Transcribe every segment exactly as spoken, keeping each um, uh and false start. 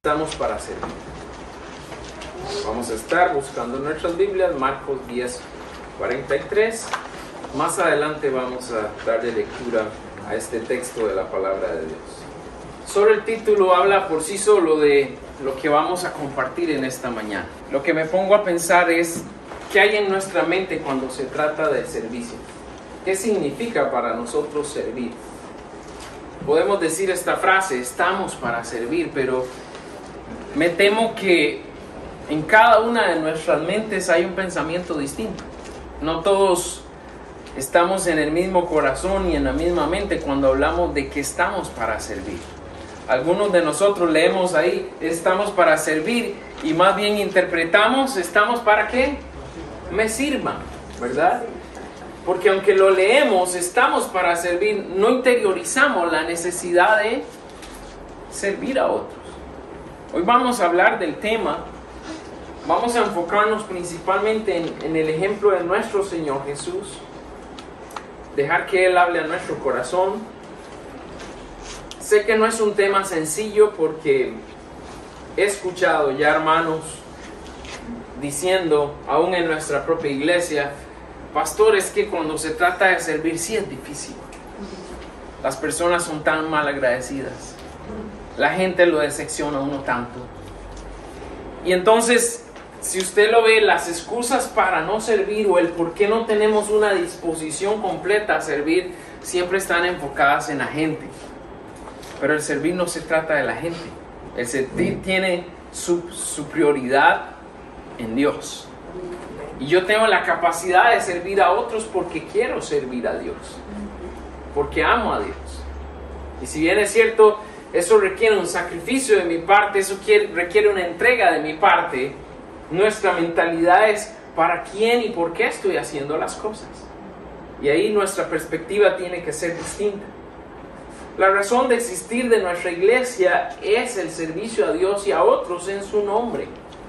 estamos para servir. Vamos a estar buscando en nuestras Biblias, Marcos diez, cuarenta y tres. Más adelante vamos a darle lectura a este texto de la palabra de Dios. Solo el título habla por sí solo de lo que vamos a compartir en esta mañana. Lo que me pongo a pensar es, ¿qué hay en nuestra mente cuando se trata de servicio? ¿Qué significa para nosotros servir? Podemos decir esta frase, estamos para servir, pero me temo que en cada una de nuestras mentes hay un pensamiento distinto. No todos estamos en el mismo corazón y en la misma mente cuando hablamos de que estamos para servir. Algunos de nosotros leemos ahí, estamos para servir, y más bien interpretamos, ¿estamos para qué? Me sirvan, ¿verdad? Porque aunque lo leemos, estamos para servir, no interiorizamos la necesidad de servir a otros. Hoy vamos a hablar del tema, vamos a enfocarnos principalmente en, en el ejemplo de nuestro Señor Jesús, dejar que Él hable a nuestro corazón. Sé que no es un tema sencillo porque he escuchado ya hermanos diciendo, aún en nuestra propia iglesia, pastor, es que cuando se trata de servir sí es difícil. Las personas son tan mal agradecidas. La gente lo decepciona a uno tanto. Y entonces, si usted lo ve, las excusas para no servir o el por qué no tenemos una disposición completa a servir siempre están enfocadas en la gente. Pero el servir no se trata de la gente. El servir tiene su, su prioridad en Dios. Y yo tengo la capacidad de servir a otros porque quiero servir a Dios. Porque amo a Dios. Y si bien es cierto, eso requiere un sacrificio de mi parte, eso quiere, requiere una entrega de mi parte, nuestra mentalidad es para quién y por qué estoy haciendo las cosas. Y ahí nuestra perspectiva tiene que ser distinta. La razón de existir de nuestra iglesia es el servicio a Dios y a otros en su nombre.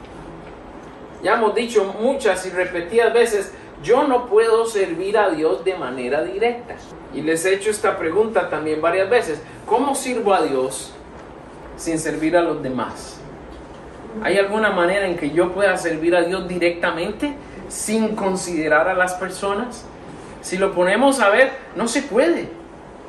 Ya hemos dicho muchas y repetidas veces, yo no puedo servir a Dios de manera directa. Y les he hecho esta pregunta también varias veces. ¿Cómo sirvo a Dios sin servir a los demás? ¿Hay alguna manera en que yo pueda servir a Dios directamente sin considerar a las personas? Si lo ponemos a ver, no se puede.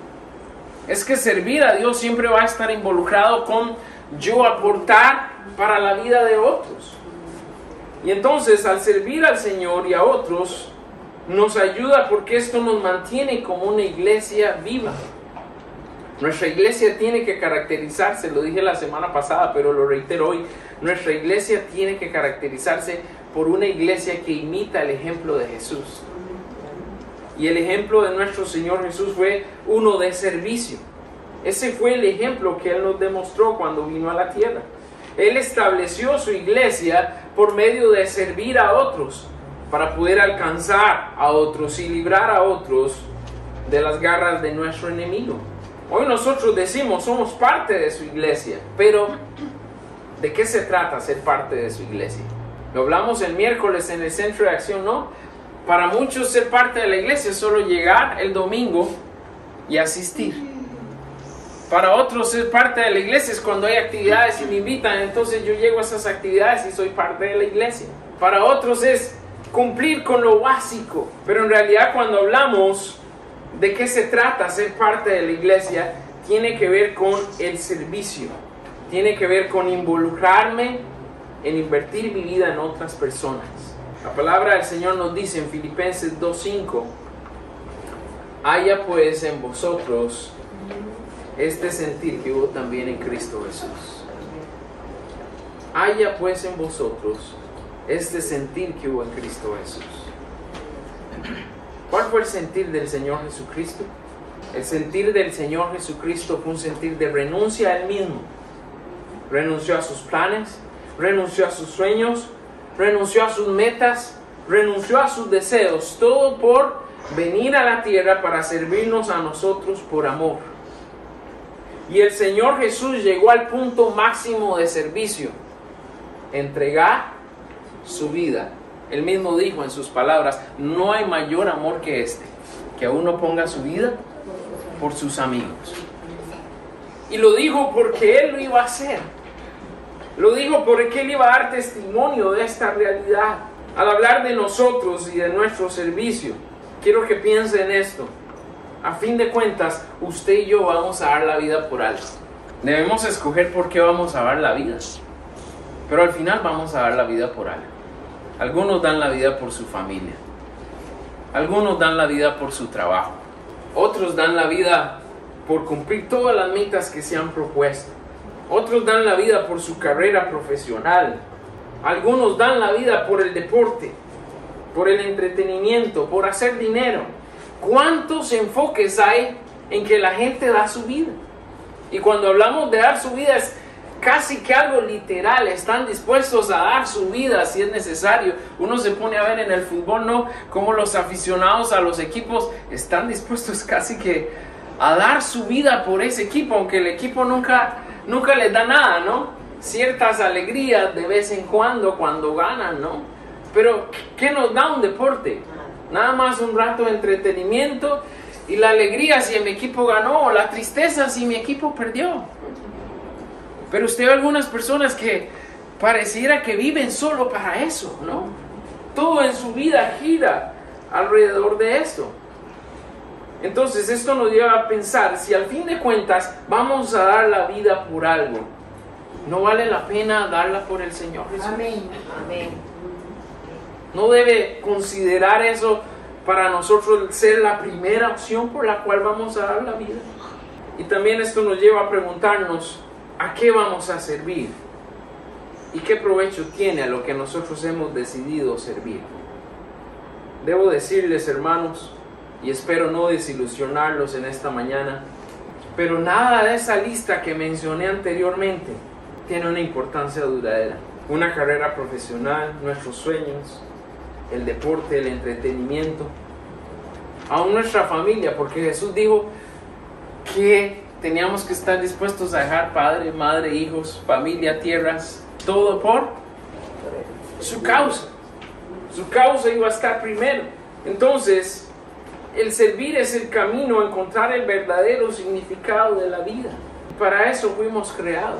Es que servir a Dios siempre va a estar involucrado con yo aportar para la vida de otros. Y entonces al servir al Señor y a otros nos ayuda porque esto nos mantiene como una iglesia viva. Nuestra iglesia tiene que caracterizarse, lo dije la semana pasada, pero lo reitero hoy, nuestra iglesia tiene que caracterizarse por una iglesia que imita el ejemplo de Jesús. Y el ejemplo de nuestro Señor Jesús fue uno de servicio. Ese fue el ejemplo que Él nos demostró cuando vino a la tierra. Él estableció su iglesia por medio de servir a otros, para poder alcanzar a otros y librar a otros de las garras de nuestro enemigo. Hoy nosotros decimos, somos parte de su iglesia, pero ¿de qué se trata ser parte de su iglesia? Lo hablamos el miércoles en el Centro de Acción, ¿no? Para muchos ser parte de la iglesia es solo llegar el domingo y asistir. Para otros ser parte de la iglesia es cuando hay actividades y me invitan, entonces yo llego a esas actividades y soy parte de la iglesia. Para otros es cumplir con lo básico, pero en realidad cuando hablamos de qué se trata ser parte de la iglesia, tiene que ver con el servicio, tiene que ver con involucrarme en invertir mi vida en otras personas. La palabra del Señor nos dice en Filipenses dos cinco, haya pues en vosotros este sentir que hubo también en Cristo Jesús. Haya pues en vosotros este sentir que hubo en Cristo Jesús. ¿Cuál fue el sentir del Señor Jesucristo? El sentir del Señor Jesucristo fue un sentir de renuncia a Él mismo. Renunció a sus planes, renunció a sus sueños, renunció a sus metas, renunció a sus deseos, todo por venir a la tierra para servirnos a nosotros por amor. Y el Señor Jesús llegó al punto máximo de servicio, entregar su vida. Él mismo dijo en sus palabras, no hay mayor amor que este, que uno ponga su vida por sus amigos. Y lo dijo porque Él lo iba a hacer. Lo digo porque Él iba a dar testimonio de esta realidad. Al hablar de nosotros y de nuestro servicio, quiero que piensen en esto. A fin de cuentas, usted y yo vamos a dar la vida por algo. Debemos escoger por qué vamos a dar la vida. Pero al final vamos a dar la vida por algo. Algunos dan la vida por su familia. Algunos dan la vida por su trabajo. Otros dan la vida por cumplir todas las metas que se han propuesto. Otros dan la vida por su carrera profesional. Algunos dan la vida por el deporte, por el entretenimiento, por hacer dinero. ¿Cuántos enfoques hay en que la gente da su vida? Y cuando hablamos de dar su vida es casi que algo literal. Están dispuestos a dar su vida si es necesario. Uno se pone a ver en el fútbol, ¿no? Como los aficionados a los equipos están dispuestos casi que a dar su vida por ese equipo, aunque el equipo nunca, nunca les da nada, ¿no? Ciertas alegrías de vez en cuando cuando ganan, ¿no? Pero ¿qué nos da un deporte? Nada más un rato de entretenimiento y la alegría si mi equipo ganó, o la tristeza si mi equipo perdió. Pero usted ve algunas personas que pareciera que viven solo para eso, ¿no? Todo en su vida gira alrededor de eso. Entonces esto nos lleva a pensar, si al fin de cuentas vamos a dar la vida por algo, ¿no vale la pena darla por el Señor Jesús? Amén. Amén. ¿No debe considerar eso para nosotros ser la primera opción por la cual vamos a dar la vida? Y también esto nos lleva a preguntarnos, ¿a qué vamos a servir? ¿Y qué provecho tiene a lo que nosotros hemos decidido servir? Debo decirles, hermanos, y espero no desilusionarlos en esta mañana, pero nada de esa lista que mencioné anteriormente tiene una importancia duradera. Una carrera profesional, nuestros sueños, el deporte, el entretenimiento, aún nuestra familia, porque Jesús dijo que teníamos que estar dispuestos a dejar padre, madre, hijos, familia, tierras, todo por su causa. Su causa iba a estar primero. Entonces, el servir es el camino a encontrar el verdadero significado de la vida. Para eso fuimos creados.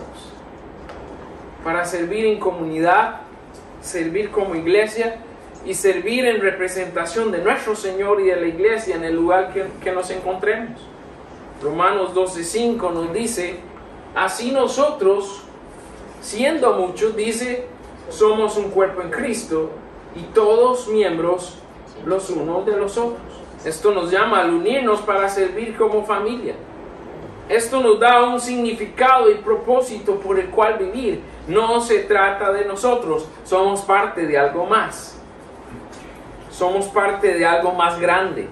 Para servir en comunidad, servir como iglesia y servir en representación de nuestro Señor y de la iglesia en el lugar que, que nos encontremos. Romanos doce cinco nos dice, así nosotros, siendo muchos, dice, somos un cuerpo en Cristo y todos miembros los unos de los otros. Esto nos llama al unirnos para servir como familia. Esto nos da un significado y propósito por el cual vivir. No se trata de nosotros, somos parte de algo más. Somos parte de algo más grande.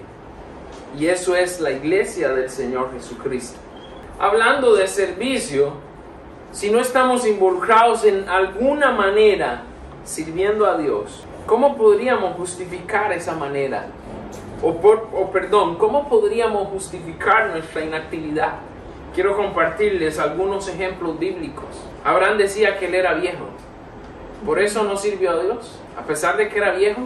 Y eso es la iglesia del Señor Jesucristo. Hablando de servicio, si no estamos involucrados en alguna manera sirviendo a Dios, ¿cómo podríamos justificar esa manera? O, por, o perdón, ¿cómo podríamos justificar nuestra inactividad? Quiero compartirles algunos ejemplos bíblicos. Abraham decía que él era viejo. ¿Por eso no sirvió a Dios? A pesar de que era viejo,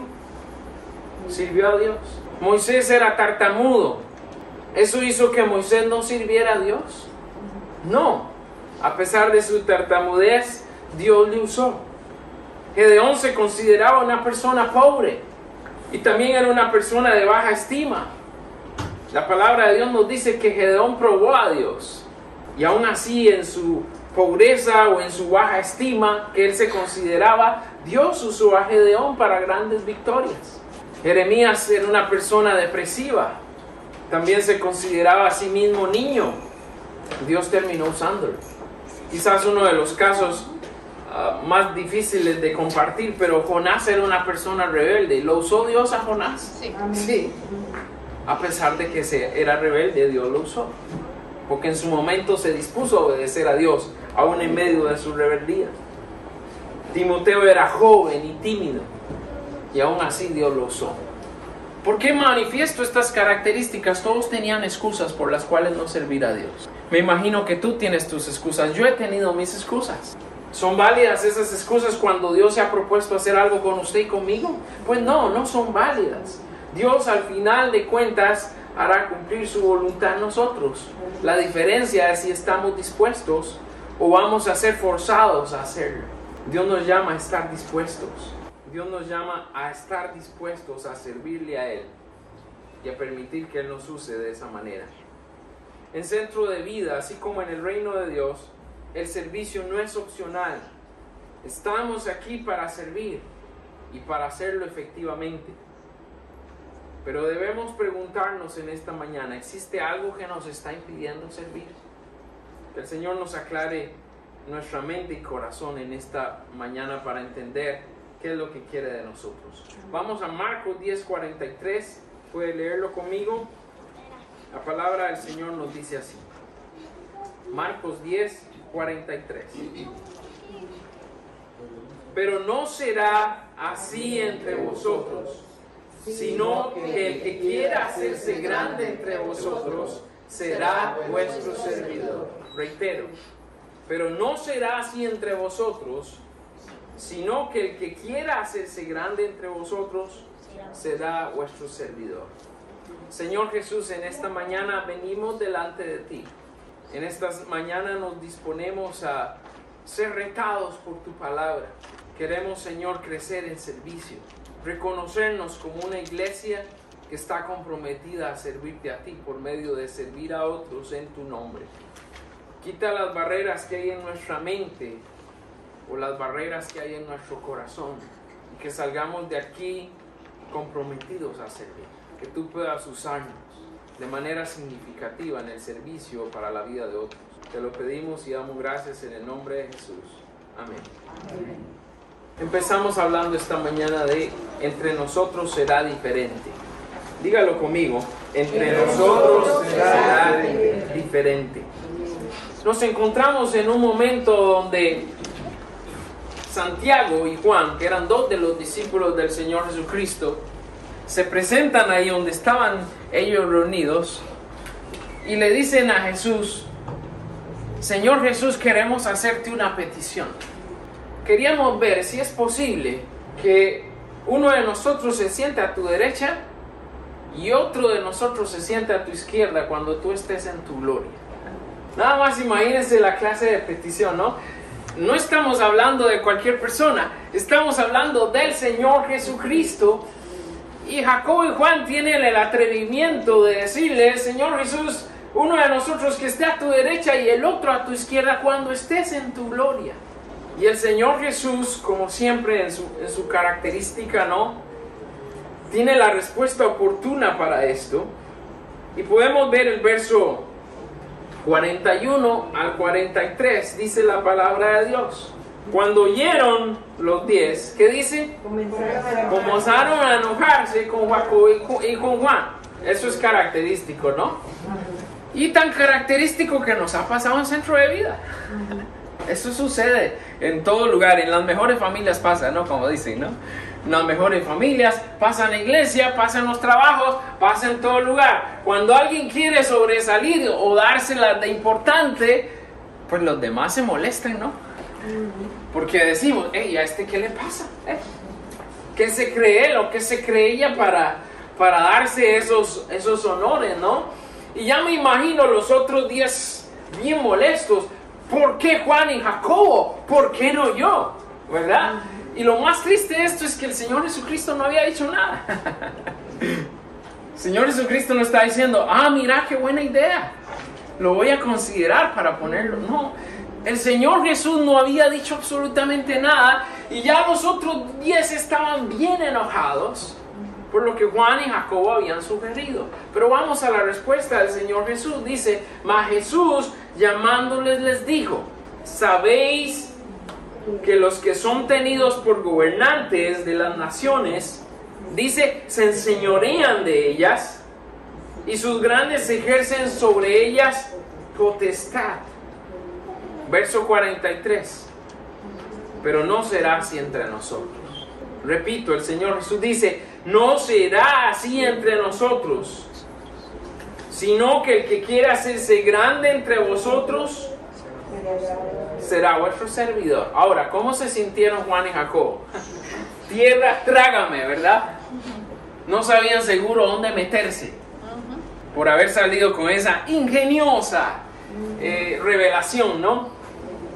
sirvió a Dios. Moisés era tartamudo. ¿Eso hizo que Moisés no sirviera a Dios? No. A pesar de su tartamudez, Dios le usó. Gedeón se consideraba una persona pobre y también era una persona de baja estima. La palabra de Dios nos dice que Gedeón probó a Dios y aún así en su pobreza o en su baja estima que él se consideraba, Dios usó a Gedeón para grandes victorias. Jeremías era una persona depresiva, también se consideraba a sí mismo niño. Dios terminó usándolo. Quizás uno de los casos uh, más difíciles de compartir, pero Jonás era una persona rebelde. ¿Lo usó Dios a Jonás? Sí. Sí. A pesar de que se, era rebelde, Dios lo usó. Porque en su momento se dispuso a obedecer a Dios, aún en medio de su rebeldía. Timoteo era joven y tímido, y aún así Dios lo usó. ¿Por qué manifiesto estas características? Todos tenían excusas por las cuales no servir a Dios. Me imagino que tú tienes tus excusas. Yo he tenido mis excusas. ¿Son válidas esas excusas cuando Dios se ha propuesto hacer algo con usted y conmigo? Pues no, no son válidas. Dios al final de cuentas hará cumplir su voluntad en nosotros. La diferencia es si estamos dispuestos o vamos a ser forzados a hacerlo. Dios nos llama a estar dispuestos. Dios nos llama a estar dispuestos a servirle a Él y a permitir que Él nos use de esa manera. En Centro de Vida, así como en el reino de Dios, el servicio no es opcional. Estamos aquí para servir y para hacerlo efectivamente. Pero debemos preguntarnos en esta mañana, ¿existe algo que nos está impidiendo servir? Que el Señor nos aclare nuestra mente y corazón en esta mañana para entender qué es lo que quiere de nosotros. Vamos a Marcos diez cuarenta y tres. ¿Puede leerlo conmigo? La palabra del Señor nos dice así. Marcos diez cuarenta y tres. Pero no será así entre vosotros, sino que el que quiera hacerse grande entre vosotros será vuestro servidor. Reitero, pero no será así entre vosotros, sino que el que quiera hacerse grande entre vosotros será vuestro servidor. Señor Jesús, en esta mañana venimos delante de ti. En esta mañana nos disponemos a ser retados por tu palabra. Queremos, Señor, crecer en servicio, reconocernos como una iglesia que está comprometida a servirte a ti por medio de servir a otros en tu nombre. Quita las barreras que hay en nuestra mente o las barreras que hay en nuestro corazón y que salgamos de aquí comprometidos a servir. Que tú puedas usarnos de manera significativa en el servicio para la vida de otros. Te lo pedimos y damos gracias en el nombre de Jesús. Amén. Amén. Empezamos hablando esta mañana de entre nosotros será diferente. Dígalo conmigo. Entre, entre nosotros será, será diferente. Nos encontramos en un momento donde Santiago y Juan, que eran dos de los discípulos del Señor Jesucristo, se presentan ahí donde estaban ellos reunidos y le dicen a Jesús: Señor Jesús, queremos hacerte una petición. Queríamos ver si es posible que uno de nosotros se siente a tu derecha y otro de nosotros se siente a tu izquierda cuando tú estés en tu gloria. Nada más imagínense la clase de petición, ¿no? No estamos hablando de cualquier persona, estamos hablando del Señor Jesucristo. Y Jacobo y Juan tienen el atrevimiento de decirle: Señor Jesús, uno de nosotros que esté a tu derecha y el otro a tu izquierda cuando estés en tu gloria. Y el Señor Jesús, como siempre en su, en su característica, ¿no?, tiene la respuesta oportuna para esto. Y podemos ver el verso cuarenta y uno al cuarenta y tres, dice la palabra de Dios. Cuando oyeron los diez, ¿qué dice? Comenzaron a enojarse con Jacobo y con Juan. Eso es característico, ¿no? Y tan característico que nos ha pasado en Centro de Vida. Eso sucede en todo lugar, en las mejores familias pasa, ¿no? Como dicen, ¿no? En las mejores familias, pasa en la iglesia, pasa en los trabajos, pasa en todo lugar. Cuando alguien quiere sobresalir o dársela de importante, pues los demás se molestan, ¿no? Porque decimos: hey, ¿a este qué le pasa? ¿Eh? ¿Qué se cree él o qué se cree ella para, para darse esos, esos honores, ¿no? Y ya me imagino los otros días bien molestos. ¿Por qué Juan y Jacobo? ¿Por qué no yo? ¿Verdad? Y lo más triste de esto es que el Señor Jesucristo no había dicho nada. El Señor Jesucristo no está diciendo: ah, mira qué buena idea, lo voy a considerar para ponerlo. No, el Señor Jesús no había dicho absolutamente nada y ya los otros diez estaban bien enojados por lo que Juan y Jacobo habían sugerido. Pero vamos a la respuesta del Señor Jesús. Dice: mas Jesús llamándoles les dijo: ¿sabéis que los que son tenidos por gobernantes de las naciones, dice, se enseñorean de ellas y sus grandes ejercen sobre ellas potestad? Verso cuarenta y tres. Pero no será así entre nosotros. Repito, el Señor Jesús dice: no será así entre nosotros, sino que el que quiera hacerse grande entre vosotros será vuestro servidor. Ahora, ¿cómo se sintieron Juan y Jacobo? Tierra, trágame, ¿verdad? No sabían seguro dónde meterse por haber salido con esa ingeniosa eh, revelación, ¿no?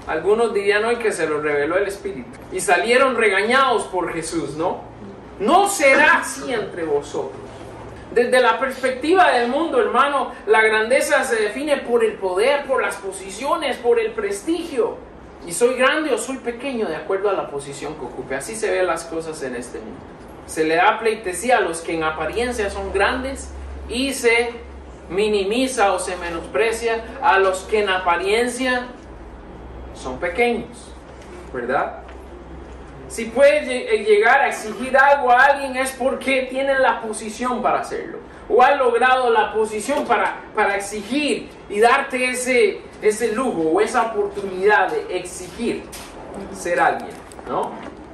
Algunos dirían hoy que se lo reveló el Espíritu. Y salieron regañados por Jesús, ¿no? No será así entre vosotros. Desde la perspectiva del mundo, hermano, la grandeza se define por el poder, por las posiciones, por el prestigio. Y soy grande o soy pequeño de acuerdo a la posición que ocupe. Así se ven las cosas en este mundo. Se le da pleitesía a los que en apariencia son grandes y se minimiza o se menosprecia a los que en apariencia son pequeños, ¿verdad? Si puedes llegar a exigir algo a alguien es porque tienen la posición para hacerlo, o han logrado la posición para, para exigir y darte ese, ese lujo o esa oportunidad de exigir ser alguien, ¿no?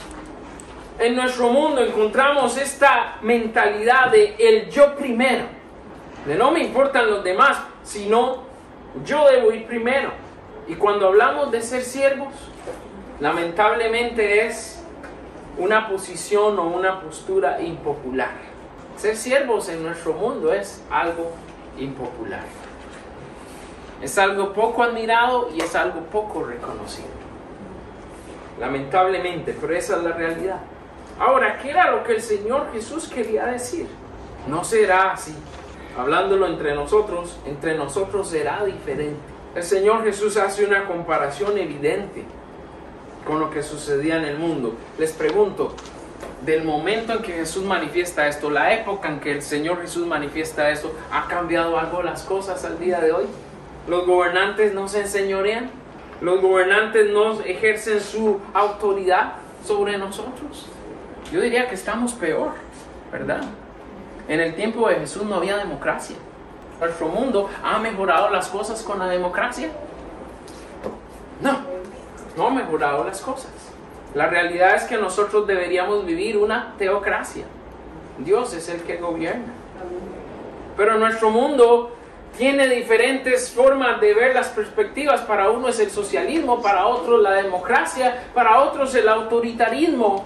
En nuestro mundo encontramos esta mentalidad de el yo primero, de no me importan los demás, sino yo debo ir primero. Y cuando hablamos de ser siervos, lamentablemente es una posición o una postura impopular. Ser siervos en nuestro mundo es algo impopular. Es algo poco admirado y es algo poco reconocido. Lamentablemente, pero esa es la realidad. Ahora, ¿qué era lo que el Señor Jesús quería decir? No será así. Hablándolo entre nosotros, entre nosotros será diferente. El Señor Jesús hace una comparación evidente con lo que sucedía en el mundo. Les pregunto, del momento en que Jesús manifiesta esto, la época en que el Señor Jesús manifiesta esto, ¿ha cambiado algo las cosas al día de hoy? ¿Los gobernantes no se enseñorean? ¿Los gobernantes no ejercen su autoridad sobre nosotros? Yo diría que estamos peor, ¿verdad? En el tiempo de Jesús no había democracia. ¿Nuestro mundo ha mejorado las cosas con la democracia? No. No ha mejorado las cosas. La realidad es que nosotros deberíamos vivir una teocracia. Dios es el que gobierna. Pero nuestro mundo tiene diferentes formas de ver las perspectivas. Para uno es el socialismo, para otros la democracia, para otros el autoritarismo.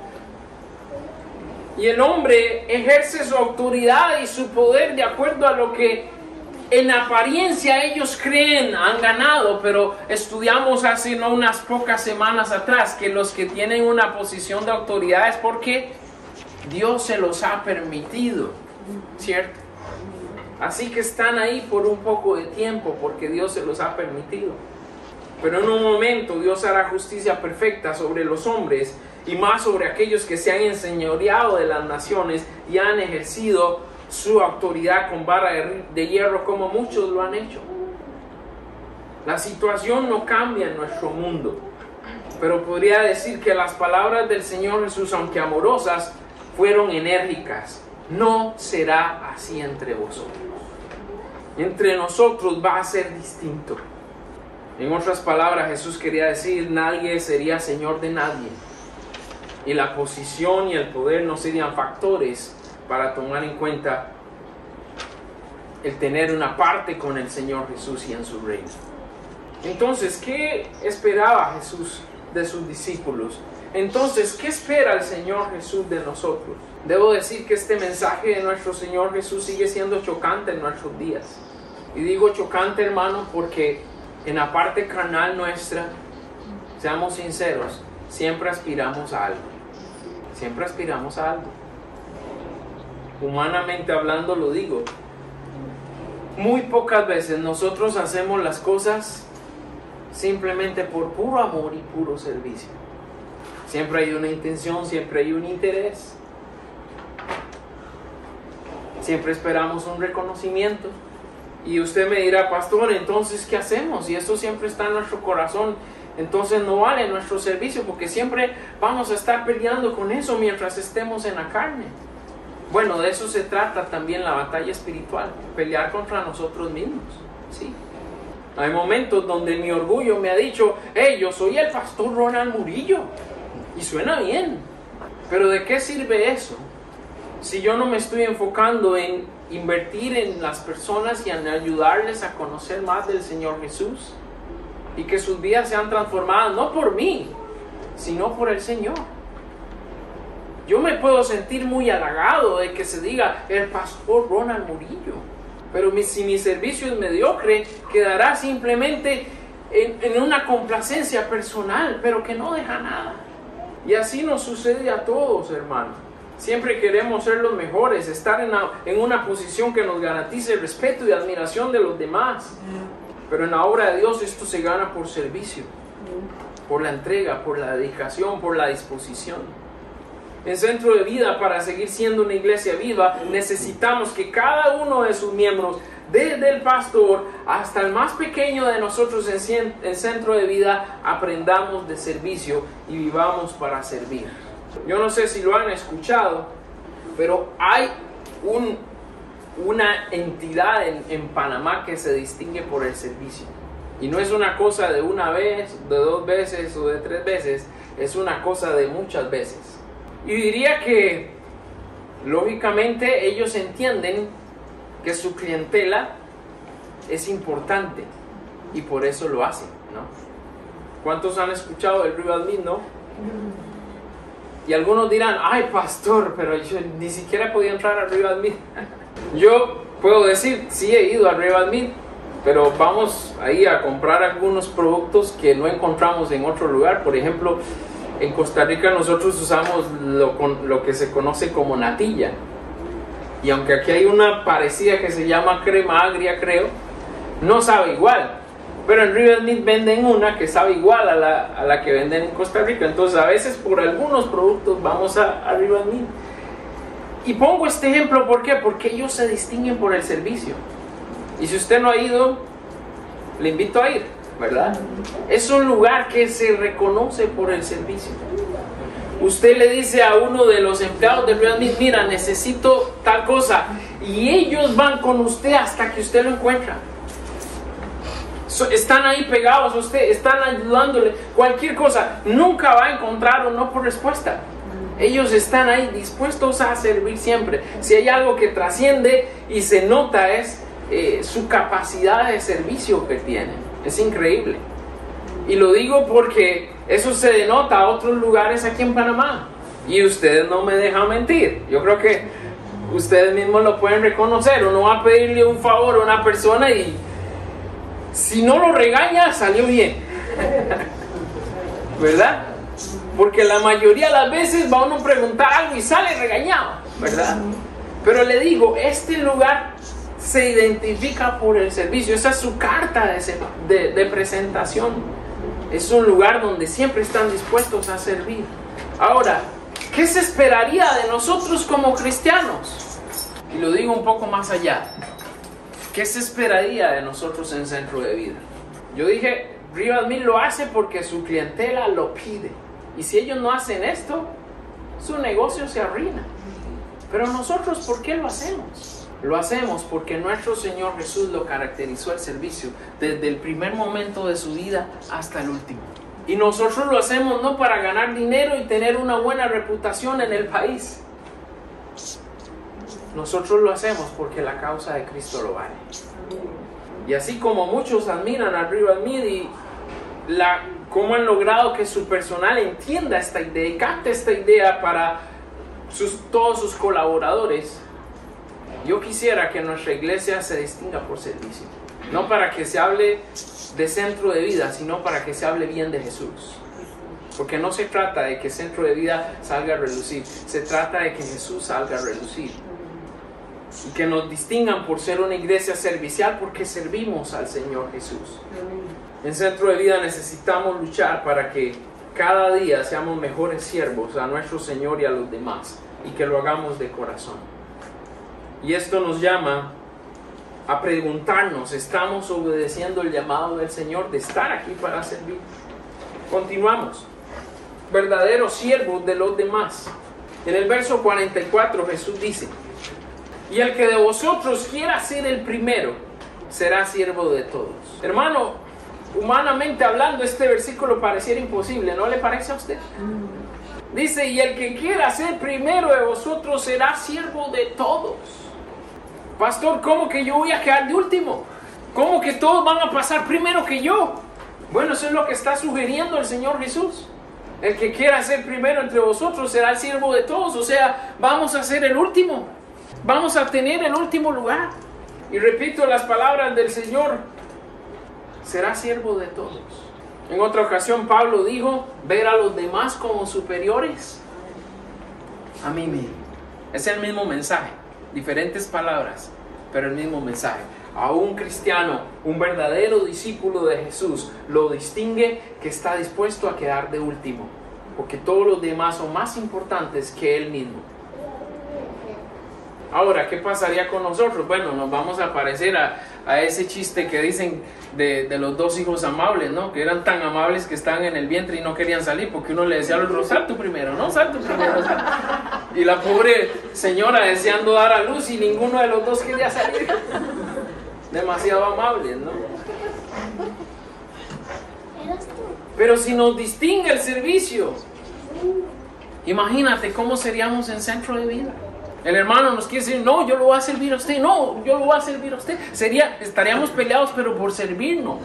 Y el hombre ejerce su autoridad y su poder de acuerdo a lo que en apariencia ellos creen han ganado, pero estudiamos hace no unas pocas semanas atrás que los que tienen una posición de autoridad es porque Dios se los ha permitido, ¿cierto? Así que están ahí por un poco de tiempo porque Dios se los ha permitido. Pero en un momento Dios hará justicia perfecta sobre los hombres y más sobre aquellos que se han enseñoreado de las naciones y han ejercido su autoridad con vara de hierro como muchos lo han hecho. La situación no cambia en nuestro mundo, pero podría decir que las palabras del Señor Jesús, aunque amorosas, fueron enérgicas. No será así entre vosotros. Entre nosotros va a ser distinto. En otras palabras, Jesús quería decir, nadie sería señor de nadie. Y la posición y el poder no serían factores para tomar en cuenta el tener una parte con el Señor Jesús y en su reino. Entonces, ¿qué esperaba Jesús de sus discípulos? Entonces, ¿qué espera el Señor Jesús de nosotros? Debo decir que este mensaje de nuestro Señor Jesús sigue siendo chocante en nuestros días. Y digo chocante, hermano, porque en la parte carnal nuestra, seamos sinceros, siempre aspiramos a algo. Siempre aspiramos a algo. Humanamente hablando lo digo. Muy pocas veces nosotros hacemos las cosas simplemente por puro amor y puro servicio. Siempre hay una intención, siempre hay un interés. Siempre esperamos un reconocimiento. Y usted me dirá, pastor, entonces ¿qué hacemos? Y esto siempre está en nuestro corazón. Entonces no vale nuestro servicio porque siempre vamos a estar peleando con eso mientras estemos en la carne. Bueno, de eso se trata también la batalla espiritual, pelear contra nosotros mismos, sí. Hay momentos donde mi orgullo me ha dicho, hey, yo soy el pastor Ronald Murillo, y suena bien, pero ¿de qué sirve eso? Si yo no me estoy enfocando en invertir en las personas y en ayudarles a conocer más del Señor Jesús, y que sus vidas sean transformadas, no por mí, sino por el Señor. Yo me puedo sentir muy halagado de que se diga el pastor Ronald Murillo, pero mi, si mi servicio es mediocre, quedará simplemente en, en una complacencia personal, pero que no deja nada. Y así nos sucede a todos, hermanos. Siempre queremos ser los mejores, estar en una, en una posición que nos garantice el respeto y admiración de los demás. Pero en la obra de Dios esto se gana por servicio, por la entrega, por la dedicación, por la disposición. En Centro de Vida, para seguir siendo una iglesia viva, necesitamos que cada uno de sus miembros, desde el pastor hasta el más pequeño de nosotros en, en Centro de Vida, aprendamos de servicio y vivamos para servir. Yo no sé si lo han escuchado, pero hay un, una entidad en, en Panamá que se distingue por el servicio. Y no es una cosa de una vez, de dos veces o de tres veces, es una cosa de muchas veces. Y diría que, lógicamente, ellos entienden que su clientela es importante y por eso lo hacen, ¿no? ¿Cuántos han escuchado el Río Admin, no? Y algunos dirán, ay pastor, pero yo ni siquiera podía entrar al Río Admin. Yo puedo decir, sí he ido al Río Admin, pero vamos ahí a comprar algunos productos que no encontramos en otro lugar. Por ejemplo, en Costa Rica nosotros usamos lo, lo que se conoce como natilla. Y aunque aquí hay una parecida que se llama crema agria, creo, no sabe igual. Pero en Río Admin venden una que sabe igual a la, a la que venden en Costa Rica. Entonces a veces por algunos productos vamos a, a Río Admin. Y pongo este ejemplo, ¿por qué? Porque ellos se distinguen por el servicio. Y si usted no ha ido, le invito a ir, ¿verdad? Es un lugar que se reconoce por el servicio. Usted le dice a uno de los empleados de Río Admin, mira, necesito tal cosa, y ellos van con usted hasta que usted lo encuentra. So, están ahí pegados a usted, están ayudándole, cualquier cosa, nunca va a encontrar un no por respuesta. Ellos están ahí dispuestos a servir siempre. Si hay algo que trasciende y se nota es eh, su capacidad de servicio que tienen. Es increíble. Y lo digo porque eso se denota a otros lugares aquí en Panamá. Y ustedes no me dejan mentir. Yo creo que ustedes mismos lo pueden reconocer. Uno va a pedirle un favor a una persona y si no lo regaña, salió bien. ¿Verdad? Porque la mayoría de las veces va uno a preguntar algo y sale regañado, ¿verdad? Pero le digo, este lugar se identifica por el servicio. Esa es su carta de, de, de presentación. Es un lugar donde siempre están dispuestos a servir. Ahora, ¿qué se esperaría de nosotros como cristianos? Y lo digo un poco más allá. ¿Qué se esperaría de nosotros en Centro de Vida? Yo dije, Río Admin lo hace porque su clientela lo pide. Y si ellos no hacen esto, su negocio se arruina. Pero nosotros, ¿por qué lo hacemos? Lo hacemos porque nuestro Señor Jesús lo caracterizó el servicio desde el primer momento de su vida hasta el último. Y nosotros lo hacemos no para ganar dinero y tener una buena reputación en el país. Nosotros lo hacemos porque la causa de Cristo lo vale. Y así como muchos admiran a Río Admin y la, cómo han logrado que su personal entienda esta idea y capte esta idea para sus, todos sus colaboradores, yo quisiera que nuestra iglesia se distinga por servicio. No para que se hable de Centro de Vida, sino para que se hable bien de Jesús. Porque no se trata de que Centro de Vida salga a relucir, se trata de que Jesús salga a relucir. Y que nos distingan por ser una iglesia servicial porque servimos al Señor Jesús. En Centro de Vida necesitamos luchar para que cada día seamos mejores siervos a nuestro Señor y a los demás, y que lo hagamos de corazón. Y esto nos llama a preguntarnos, ¿estamos obedeciendo el llamado del Señor de estar aquí para servir? Continuamos. Verdaderos siervos de los demás. En el verso cuarenta y cuatro Jesús dice, y el que de vosotros quiera ser el primero, será siervo de todos. Hermano, humanamente hablando, este versículo pareciera imposible, ¿no le parece a usted? Dice, y el que quiera ser primero de vosotros será siervo de todos. Pastor, ¿cómo que yo voy a quedar de último? ¿Cómo que todos van a pasar primero que yo? Bueno, eso es lo que está sugiriendo el Señor Jesús. El que quiera ser primero entre vosotros será el siervo de todos. O sea, vamos a ser el último. Vamos a tener el último lugar. Y repito las palabras del Señor. será siervo de todos. En otra ocasión Pablo dijo, ver a los demás como superiores a mí mismo. Es el mismo mensaje, diferentes palabras, pero el mismo mensaje. A un cristiano, un verdadero discípulo de Jesús, lo distingue que está dispuesto a quedar de último, porque todos los demás son más importantes que él mismo. Ahora, ¿qué pasaría con nosotros? Bueno, nos vamos a parecer a, a ese chiste que dicen de, de los dos hijos amables, ¿no? Que eran tan amables que estaban en el vientre y no querían salir, porque uno le decía al otro, sal tú primero, no, sal tú primero, sal. Y la pobre señora deseando dar a luz y ninguno de los dos quería salir. Demasiado amables, ¿no? Pero si nos distingue el servicio, imagínate cómo seríamos en Centro de Vida. El hermano nos quiere decir, no, yo lo voy a servir a usted, no, yo lo voy a servir a usted. Sería, estaríamos peleados, pero por servirnos.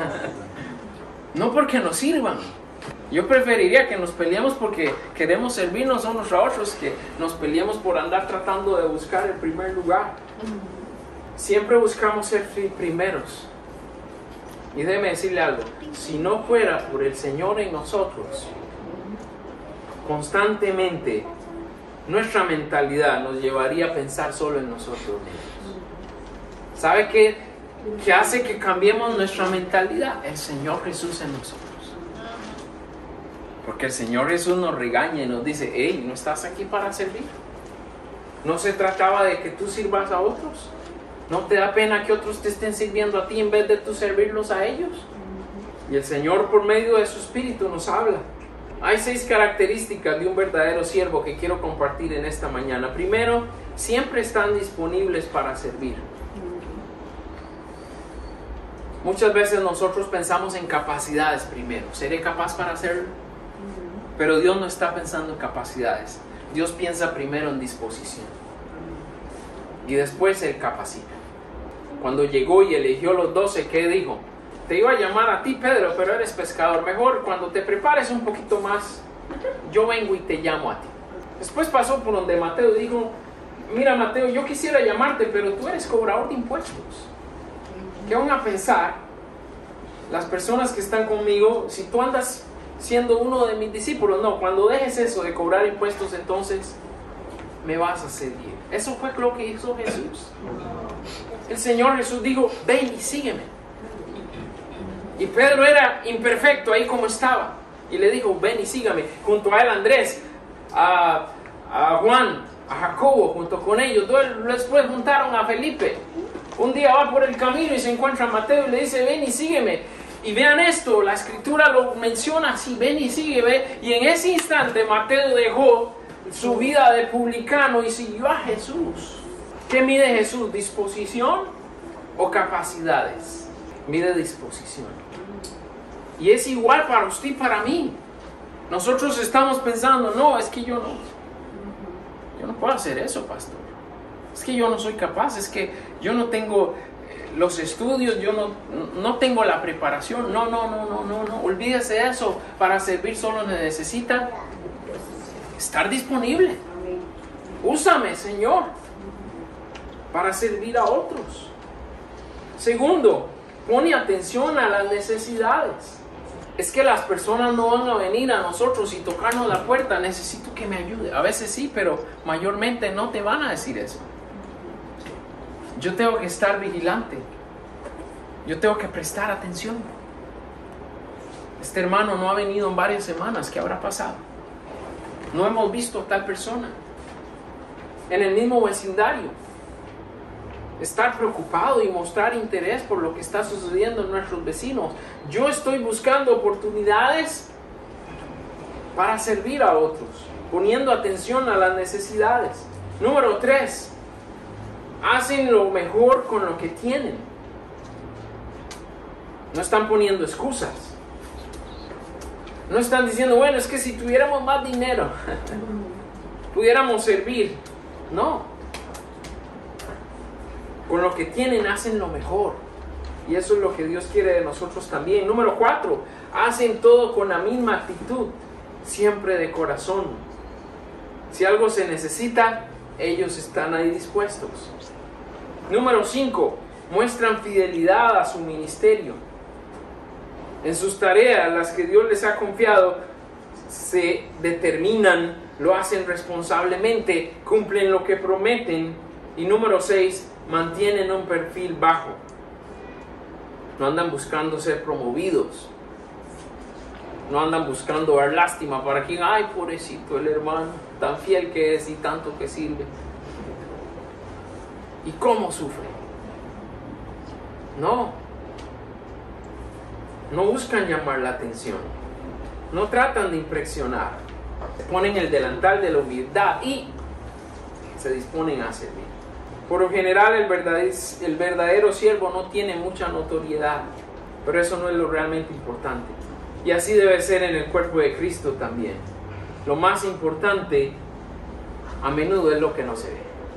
No porque nos sirvan. Yo preferiría que nos peleemos porque queremos servirnos unos a otros, que nos peleemos por andar tratando de buscar el primer lugar. Siempre buscamos ser primeros. Y déjeme decirle algo, si no fuera por el Señor en nosotros, constantemente nuestra mentalidad nos llevaría a pensar solo en nosotros mismos. ¿Sabe qué, qué hace que cambiemos nuestra mentalidad? El Señor Jesús en nosotros. Porque el Señor Jesús nos regaña y nos dice, hey, ¿no estás aquí para servir? ¿No se trataba de que tú sirvas a otros? ¿No te da pena que otros te estén sirviendo a ti en vez de tú servirlos a ellos? Y el Señor por medio de su Espíritu nos habla. Hay seis características de un verdadero siervo que quiero compartir en esta mañana. Primero, siempre están disponibles para servir. Muchas veces nosotros pensamos en capacidades primero. ¿Seré capaz para hacerlo? Pero Dios no está pensando en capacidades. Dios piensa primero en disposición. Y después Él capacita. Cuando llegó y eligió los doce, ¿qué dijo? Te iba a llamar a ti, Pedro, pero eres pescador. Mejor cuando te prepares un poquito más, yo vengo y te llamo a ti. Después pasó por donde Mateo y dijo, mira Mateo, yo quisiera llamarte, pero tú eres cobrador de impuestos. ¿Qué van a pensar las personas que están conmigo si tú andas siendo uno de mis discípulos? No, cuando dejes eso de cobrar impuestos, entonces me vas a seguir. Eso fue lo que hizo Jesús. El Señor Jesús dijo, ven y sígueme. Y Pedro era imperfecto ahí como estaba. Y le dijo, ven y sígame. Junto a él Andrés, a, a Juan, a Jacobo, junto con ellos. Después juntaron a Felipe. Un día va por el camino y se encuentra a Mateo y le dice, ven y sígueme. Y vean esto, la escritura lo menciona así, ven y sígueme. Y en ese instante Mateo dejó su vida de publicano y siguió a Jesús. ¿Qué mide Jesús? ¿Disposición o capacidades? Mide disposición. Y es igual para usted y para mí. Nosotros estamos pensando, no, es que yo no, yo no puedo hacer eso, pastor. Es que yo no soy capaz, es que yo no tengo los estudios, yo no, no tengo la preparación. No, no, no, no, no, no. Olvídese de eso. Para servir solo necesita estar disponible. Úsame, Señor, para servir a otros. Segundo, pone atención a las necesidades. Es que las personas no van a venir a nosotros y tocarnos la puerta, necesito que me ayude. A veces sí, pero mayormente no te van a decir eso. Yo tengo que estar vigilante. Yo tengo que prestar atención. Este hermano no ha venido en varias semanas. ¿Qué habrá pasado? No hemos visto a tal persona en el mismo vecindario. Estar preocupado y mostrar interés por lo que está sucediendo en nuestros vecinos. Yo estoy buscando oportunidades para servir a otros, poniendo atención a las necesidades. Número tres, hacen lo mejor con lo que tienen. No están poniendo excusas. No están diciendo, bueno, es que si tuviéramos más dinero, pudiéramos servir. No. Con lo que tienen hacen lo mejor. Y eso es lo que Dios quiere de nosotros también. Número cuatro, hacen todo con la misma actitud, siempre de corazón. Si algo se necesita, ellos están ahí dispuestos. Número cinco, muestran fidelidad a su ministerio. En sus tareas, las que Dios les ha confiado, se determinan, lo hacen responsablemente, cumplen lo que prometen. Y número seis, mantienen un perfil bajo. No andan buscando ser promovidos. No andan buscando dar lástima para quien, ay, pobrecito el hermano, tan fiel que es y tanto que sirve. ¿Y cómo sufre? No. No buscan llamar la atención. No tratan de impresionar. Se ponen el delantal de la humildad y se disponen a servir. Por lo general, el verdadero, el verdadero siervo no tiene mucha notoriedad, pero eso no es lo realmente importante. Y así debe ser en el cuerpo de Cristo también. Lo más importante a menudo es lo que no se ve.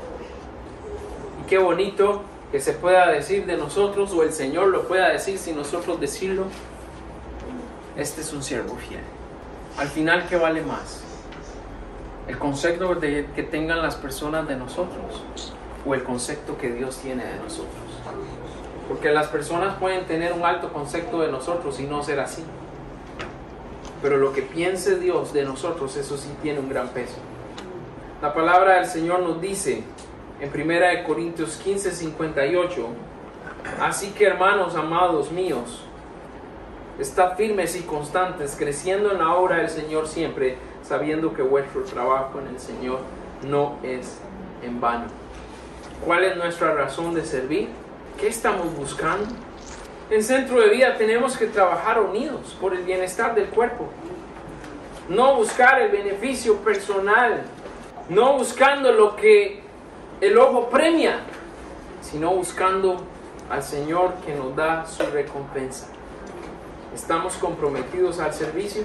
Y qué bonito que se pueda decir de nosotros, o el Señor lo pueda decir sin nosotros decirlo: este es un siervo fiel. Al final, ¿qué vale más? ¿El concepto de, que tengan las personas de nosotros, o el concepto que Dios tiene de nosotros? Porque las personas pueden tener un alto concepto de nosotros y no ser así. Pero lo que piense Dios de nosotros, eso sí tiene un gran peso. La palabra del Señor nos dice en primera de Corintios quince, cincuenta y ocho: así que, hermanos amados míos, estad firmes y constantes, creciendo en la obra del Señor siempre, sabiendo que vuestro trabajo en el Señor no es en vano. ¿Cuál es nuestra razón de servir? ¿Qué estamos buscando? En Centro de Vida tenemos que trabajar unidos por el bienestar del cuerpo. No buscar el beneficio personal, no buscando lo que el ojo premia, sino buscando al Señor que nos da su recompensa. ¿Estamos comprometidos al servicio?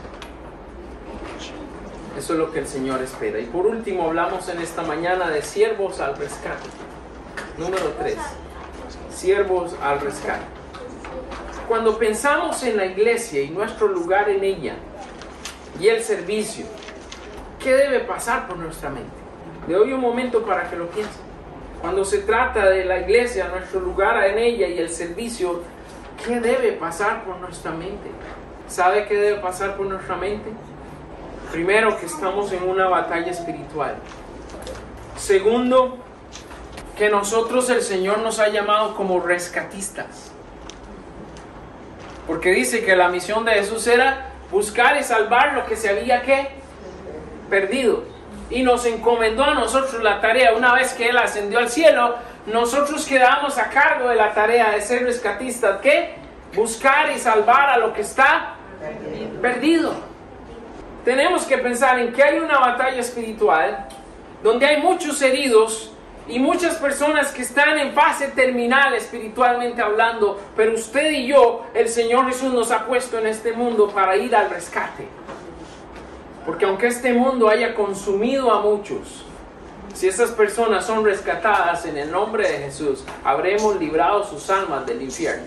Eso es lo que el Señor espera. Y por último, hablamos en esta mañana de siervos al rescate. Número tres. Siervos al rescate. Cuando pensamos en la iglesia y nuestro lugar en ella y el servicio, ¿qué debe pasar por nuestra mente? Le doy un momento para que lo piensen. Cuando se trata de la iglesia, nuestro lugar en ella y el servicio, ¿qué debe pasar por nuestra mente? ¿Sabe qué debe pasar por nuestra mente? Primero, que estamos en una batalla espiritual. Segundo, que nosotros, el Señor nos ha llamado como rescatistas. Porque dice que la misión de Jesús era buscar y salvar lo que se había ¿qué? Perdido. Y nos encomendó a nosotros la tarea. Una vez que Él ascendió al cielo, nosotros quedamos a cargo de la tarea de ser rescatistas. ¿Qué? Buscar y salvar a lo que está perdido. perdido. Tenemos que pensar en que hay una batalla espiritual donde hay muchos heridos y muchas personas que están en fase terminal espiritualmente hablando, pero usted y yo, el Señor Jesús nos ha puesto en este mundo para ir al rescate. Porque aunque este mundo haya consumido a muchos, si esas personas son rescatadas en el nombre de Jesús, habremos librado sus almas del infierno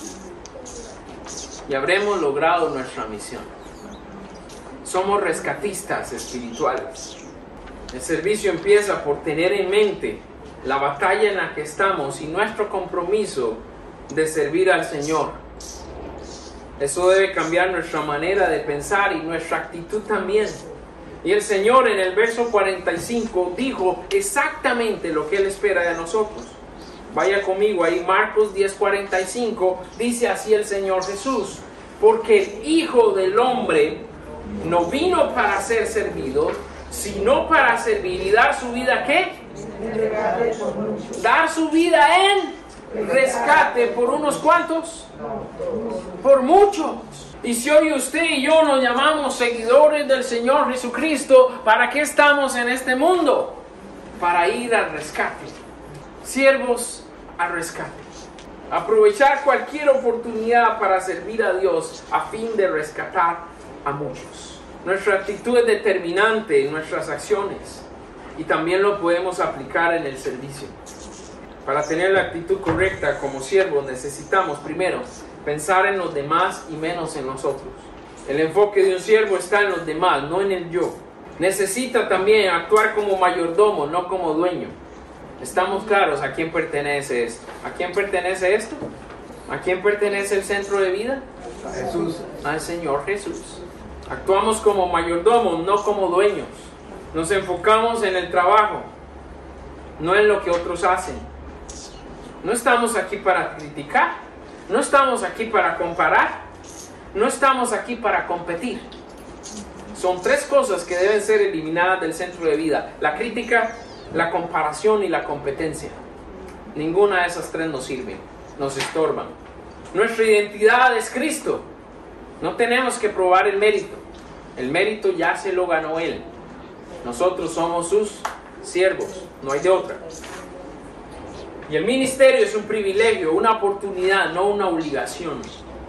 y habremos logrado nuestra misión. Somos rescatistas espirituales. El servicio empieza por tener en mente la batalla en la que estamos y nuestro compromiso de servir al Señor. Eso debe cambiar nuestra manera de pensar y nuestra actitud también. Y el Señor en el verso cuarenta y cinco dijo exactamente lo que Él espera de nosotros. Vaya conmigo ahí, Marcos diez, cuarenta y cinco, dice así el Señor Jesús: porque el Hijo del Hombre no vino para ser servido, sino para servir y dar su vida, ¿qué? Dar su vida en rescate por unos cuantos, por muchos. Y si hoy usted y yo nos llamamos seguidores del Señor Jesucristo, ¿para qué estamos en este mundo? Para ir al rescate. Siervos al rescate. Aprovechar cualquier oportunidad para servir a Dios a fin de rescatar a muchos. Nuestra actitud es determinante en nuestras acciones y también lo podemos aplicar en el servicio. Para tener la actitud correcta como siervos necesitamos primero pensar en los demás y menos en nosotros. El enfoque de un siervo está en los demás, no en el yo. Necesita también actuar como mayordomo, no como dueño. ¿Estamos claros a quién pertenece esto? ¿A quién pertenece esto? ¿A quién pertenece el centro de vida? A Jesús. Al Señor Jesús. Actuamos como mayordomos, no como dueños. Nos enfocamos en el trabajo, no en lo que otros hacen. No estamos aquí para criticar, no estamos aquí para comparar, no estamos aquí para competir. Son tres cosas que deben ser eliminadas del centro de vida: la crítica, la comparación y la competencia. Ninguna de esas tres nos sirve, nos estorban. Nuestra identidad es Cristo. No tenemos que probar el mérito. El mérito ya se lo ganó Él. Nosotros somos sus siervos, no hay de otra. Y el ministerio es un privilegio, una oportunidad, no una obligación.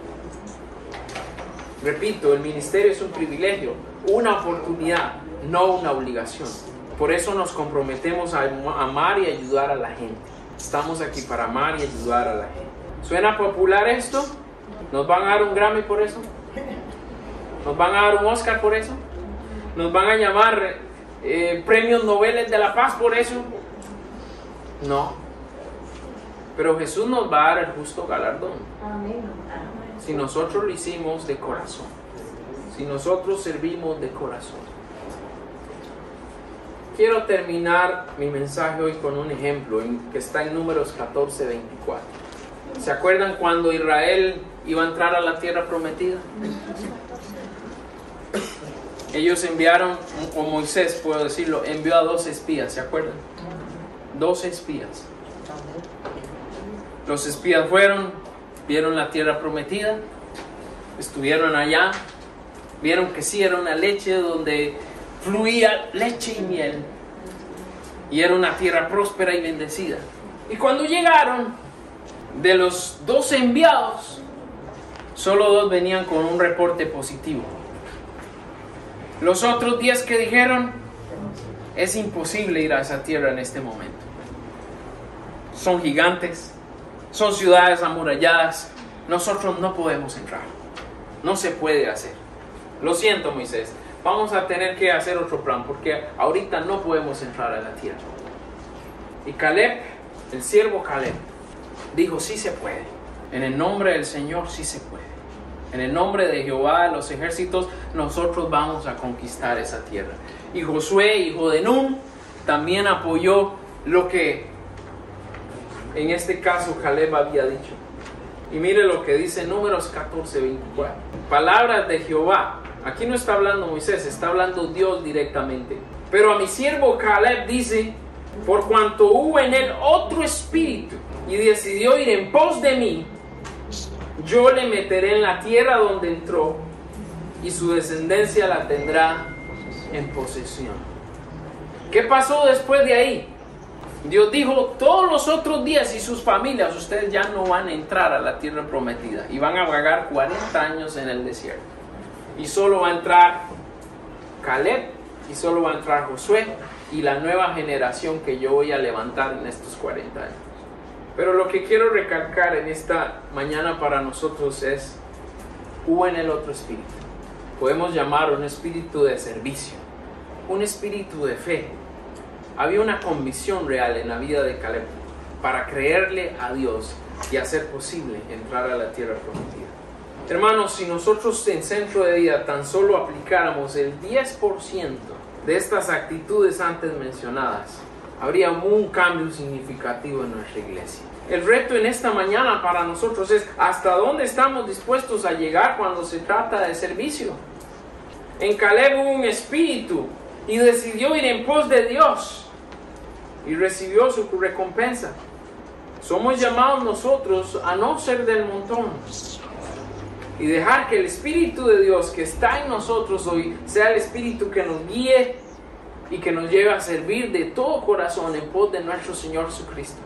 Repito, el ministerio es un privilegio, una oportunidad, no una obligación. Por eso nos comprometemos a amar y ayudar a la gente. Estamos aquí para amar y ayudar a la gente. ¿Suena popular esto? ¿Nos van a dar un Grammy por eso? ¿Nos van a dar un Oscar por eso? ¿Nos van a llamar eh, premios Nobel de la Paz por eso? No. Pero Jesús nos va a dar el justo galardón. Si nosotros lo hicimos de corazón. Si nosotros servimos de corazón. Quiero terminar mi mensaje hoy con un ejemplo en, que está en Números catorce, veinticuatro. ¿Se acuerdan cuando Israel iba a entrar a la tierra prometida? Ellos enviaron, o Moisés, puedo decirlo, envió a dos espías, ¿se acuerdan? Dos espías. Los espías fueron, vieron la tierra prometida, estuvieron allá, vieron que sí era una leche donde fluía leche y miel, y era una tierra próspera y bendecida. Y cuando llegaron, de los dos enviados, solo dos venían con un reporte positivo. Los otros diez que dijeron, es imposible ir a esa tierra en este momento. Son gigantes, son ciudades amuralladas, nosotros no podemos entrar, no se puede hacer. Lo siento, Moisés, vamos a tener que hacer otro plan, porque ahorita no podemos entrar a la tierra. Y Caleb, el siervo Caleb, dijo, sí se puede, en el nombre del Señor sí se puede. En el nombre de Jehová de los ejércitos, nosotros vamos a conquistar esa tierra. Y Josué, hijo de Nun, también apoyó lo que en este caso Caleb había dicho. Y mire lo que dice Números catorce, veinticuatro. Palabras de Jehová. Aquí no está hablando Moisés, está hablando Dios directamente. Pero a mi siervo Caleb dice, por cuanto hubo en él otro espíritu y decidió ir en pos de mí, yo le meteré en la tierra donde entró y su descendencia la tendrá en posesión. ¿Qué pasó después de ahí? Dios dijo, todos los otros días y sus familias, ustedes ya no van a entrar a la tierra prometida y van a vagar cuarenta años en el desierto. Y solo va a entrar Caleb y solo va a entrar Josué y la nueva generación que yo voy a levantar en estos cuarenta años. Pero lo que quiero recalcar en esta mañana para nosotros es, hubo en el otro espíritu. Podemos llamar un espíritu de servicio, un espíritu de fe. Había una convicción real en la vida de Caleb para creerle a Dios y hacer posible entrar a la tierra prometida. Hermanos, si nosotros en Centro de Vida tan solo aplicáramos el diez por ciento de estas actitudes antes mencionadas, habría un cambio significativo en nuestra iglesia. El reto en esta mañana para nosotros es hasta dónde estamos dispuestos a llegar cuando se trata de servicio. En Caleb hubo un espíritu y decidió ir en pos de Dios y recibió su recompensa. Somos llamados nosotros a no ser del montón y dejar que el Espíritu de Dios que está en nosotros hoy sea el Espíritu que nos guíe y que nos lleve a servir de todo corazón en pos de nuestro Señor Jesucristo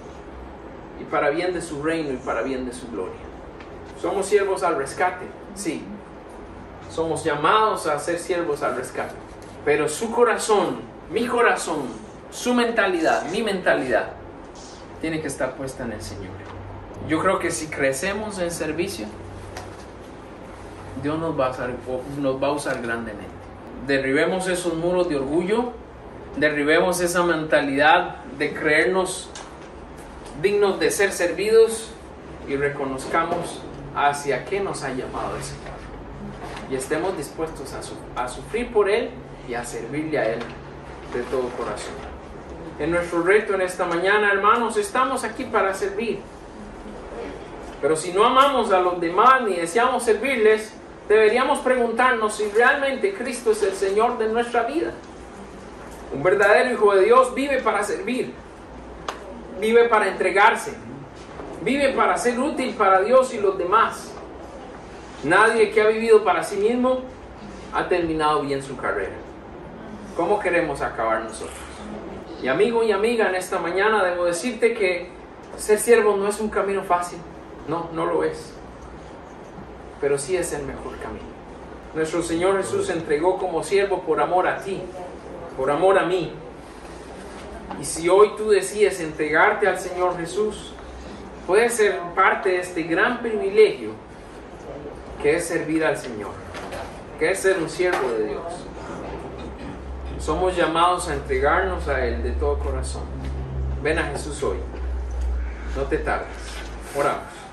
y para bien de su reino y para bien de su gloria. ¿Somos siervos al rescate? Sí. Somos llamados a ser siervos al rescate. Pero su corazón, mi corazón, su mentalidad, mi mentalidad, tiene que estar puesta en el Señor. Yo creo que si crecemos en servicio, Dios nos va a usar, nos va a usar grandemente. Derribemos esos muros de orgullo, derribemos esa mentalidad de creernos dignos de ser servidos y reconozcamos hacia qué nos ha llamado el Señor. Y estemos dispuestos a, su, a sufrir por Él y a servirle a Él de todo corazón. En nuestro reto en esta mañana, hermanos, estamos aquí para servir. Pero si no amamos a los demás ni deseamos servirles, deberíamos preguntarnos si realmente Cristo es el Señor de nuestra vida. Un verdadero hijo de Dios vive para servir, vive para entregarse, vive para ser útil para Dios y los demás. Nadie que ha vivido para sí mismo ha terminado bien su carrera. ¿Cómo queremos acabar nosotros? Y amigo y amiga, en esta mañana debo decirte que ser siervo no es un camino fácil. No, no lo es. Pero sí es el mejor camino. Nuestro Señor Jesús se entregó como siervo por amor a ti, por amor a mí. Y si hoy tú decides entregarte al Señor Jesús, puedes ser parte de este gran privilegio que es servir al Señor, que es ser un siervo de Dios. Somos llamados a entregarnos a Él de todo corazón. Ven a Jesús hoy. No te tardes. Oramos.